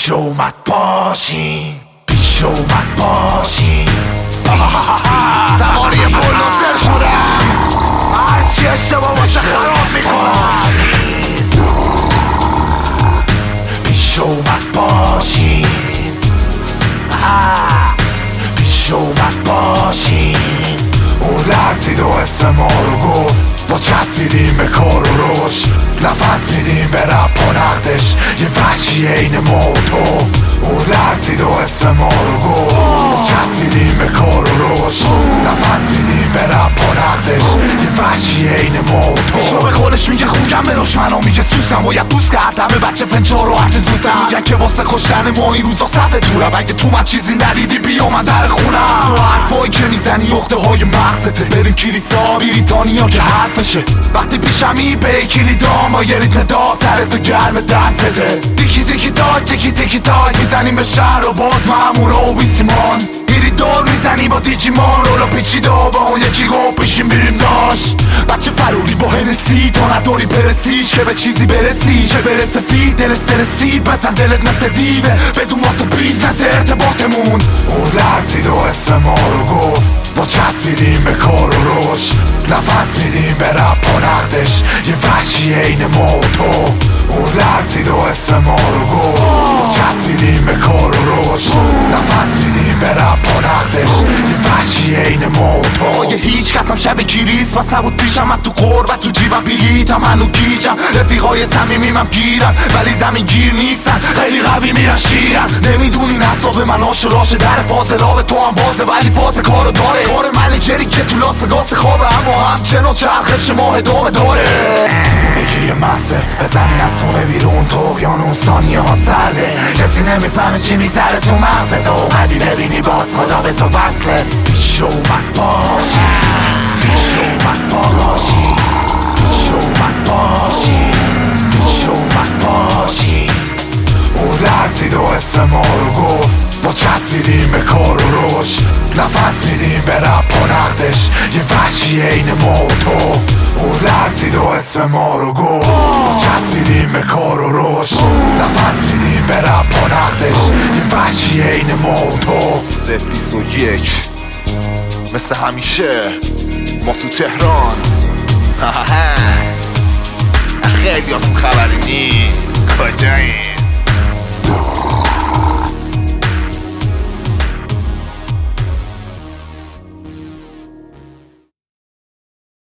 پیش اومد باشین، پیش اومد باشین. سواری بلوزر شدم، هرچی اشتباه باشه خراب میکنم. پیش اومد باشین، پیش اومد باشین. اون لرزید و اسم ما رو گفت، ما چسبیدیم به کار و روش، نفس میدیم به رپ و نقدش، یه وحشی عین ما و تو. اون لرزید و اسم ما رو گفت، ما چسبیدیم به کار و روش، نفس میدیم به رپ و نقدش، یه وحشی عین ما و تو. شو به خودش میگه خوگم بلاش، منو میگه سوسم باید دوست کرد همه بچه فنچار رو هرچه زودتر. میگن که واسه کشتن ما این روزا صفه دورم، اگه تو من چیزی ندیدی بیا من در خونم. تو حرفایی که میزنی اخته های مغزته، بریم کلیسا بریتانیا که حرفشه. وقتی پیشمی به کلیدام با یه ریتم دار سرتو گرم دستته. دیکی دیکی تاک تیکی تیکی تاک میزنیم به شهر و باز مامورا و ویسیمان. میری دور میزنی با دیجیمان رولا پیچیده با اون یکی گو پیشیم بریم داشت. بچه فروری با هنسی تو نداری برسیش که به چیزی برسی، چه برسه فی دل سرسید بزن دلت مثل دیوه بدون واسه بیزنس ارتباطمون. اون لرزید و اسم ما رو گفت، ما چسبیدیم به کار و روش، نفس میدیم به رپ و نقدش، یه وحشی عین ما و تو. اون لرزید و اسم ما رو گفت، ما چسبیدیم به کار و روش، نفس میدیم به رپ و نقدش، یه وحشی عین ما و تو. یه هیچ کسم شب گیریست و نبود پیشم، من تو قربت تو جیبم بلیتم هنو گیجم. رفیقای صمیمیمم گیرن ولی زمین گیر نیستن، خیلی قوی میرن شیرن. نمیدونی نصاب من آشراشه، در فاصله به تو هم بازه ولی فاز کارو داره. کار منیجری که تو لاس وگاس خوابه، اما همچنان چرخش ماه ادامه داره. میگی یه محصه بزنی از خونه بیرون تو اقیانوس، ثانیه ها سرده، کسی نمیفهمه چی میگذره تو مغزت. تو اومدی ببینی باز خدا به تو وصله. پیش اومد باشی، پیش اومد باشی، پیش اومد باشی، پیش اومد باشی. اون لرزید و اسم ما رو گفت، ما چسبیدیم به کار و روش، نفس میدیم به رپ و نقدش، یه وحشی عین ما و تو. اون لرزید و اسم ما رو گفت، ما چسبیدیم به کار و روش، نفس میدیم به رپ و نقدش، یه وحشی عین ما و تو. 021 مثل همیشه ما تو تهران. خیلی هاتون خبری نی کجایی؟